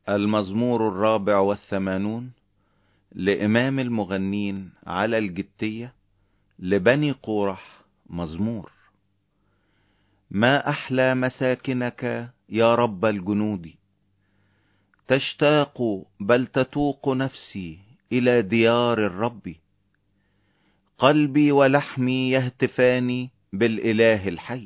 المزمور 84 لإمام المغنين على الجتية لبني قورح. مزمور. ما أحلى مساكنك يا رب الجنود، تشتاق بل تتوق نفسي إلى ديار الرب. قلبي ولحمي يهتفان بالإله الحي.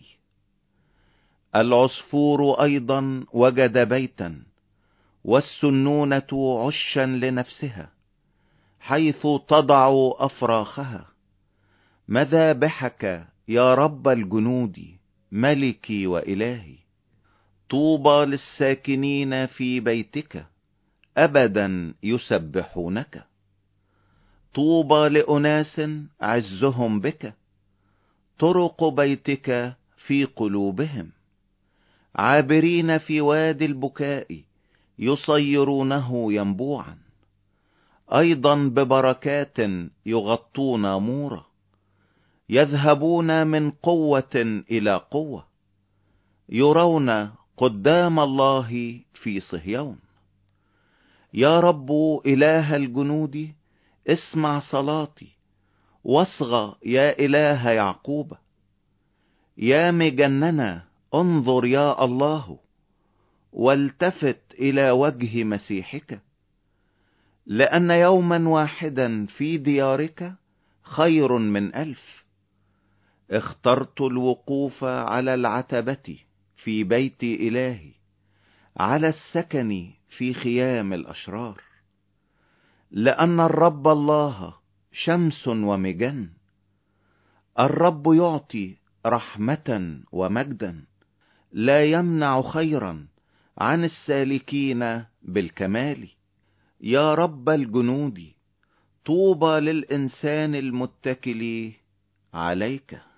العصفور أيضا وجد بيتا، والسنونة عشا لنفسها، حيث تضع أفراخها. مذابحك يا رب الجنود، ملكي وإلهي. طوبى للساكنين في بيتك، أبدا يسبحونك. طوبى لأناس عزهم بك، طرق بيتك في قلوبهم. عابرين في وادي البكاء، يصيرونه ينبوعا. أيضا ببركات يغطون مورا، يذهبون من قوة إلى قوة. يرون قدام الله في صهيون. يا رب إله الجنود، اسمع صلاتي، واصغى يا إله يعقوب. يا مجننا انظر يا الله، والتفت إلى وجه مسيحك. لأن يوما واحدا في ديارك خير من 1000. اخترت الوقوف على العتبة في بيت إلهي، على السكن في خيام الأشرار. لأن الرب الله شمس ومجن، الرب يعطي رحمة ومجدا. لا يمنع خيرا عن السالكين بالكمال. يا رب الجنود، طوبى للإنسان المتكل عليك.